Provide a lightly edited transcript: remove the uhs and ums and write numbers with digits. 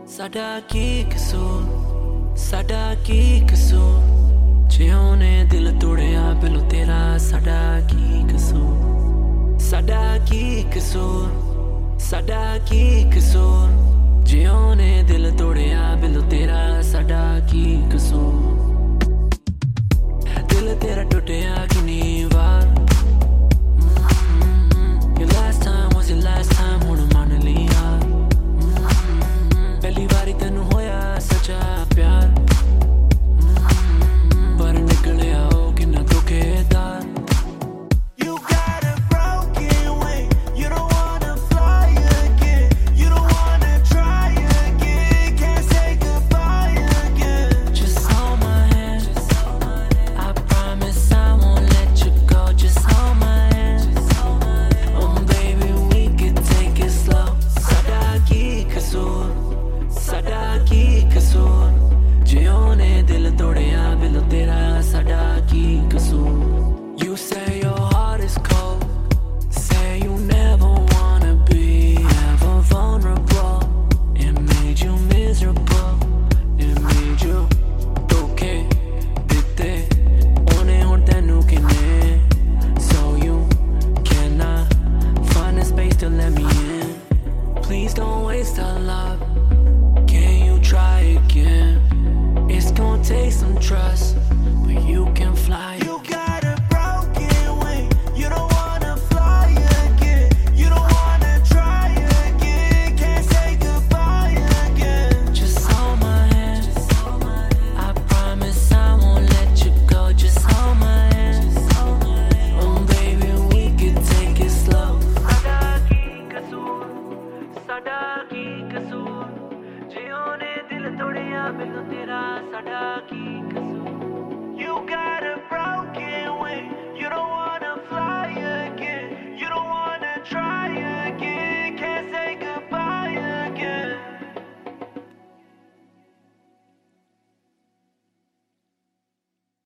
साडा की कसूर, साडा की कसूर, जियों ने दिल तोड़िया बिलो तेरा साडा की कसूर, साडा की कसूर, साडा की कसूर, जियों ने दिल तोड़िया बिलो तेरा साडा की कसूर, दिल तेरा टूटिया कितनी बार, your last time was your last time, हुण मान लिया, पहली बारी तेनू होया सच्चा प्यार, पर निकलिया ओ किन्ना धोखेदार। You got a broken wing, you don't wanna fly again, you don't wanna try again, can't say goodbye again. Just hold my hand, I promise I won't let you go. Just hold my hand, oh baby we can take it slow. साडा की कसूर, साडा की कसूर, जियों ने दिल तोड़िया below तेरा साडा की कसूर। You say your heart is cold, say you never wanna be ever vulnerable. It made you miserable, it made you धोखे दिते ओने हुण तैनू किन्ने, so you cannot find a space to let me in. Please don't waste our love, can you try again? It's gonna take some trust, but you can fly. You got a broken wing, you don't wanna fly again, you don't wanna try again, can't say goodbye again. Just hold my hand, I promise I won't let you go. Just hold my hand, oh baby we can take it slow. Sada ki kasoor, sada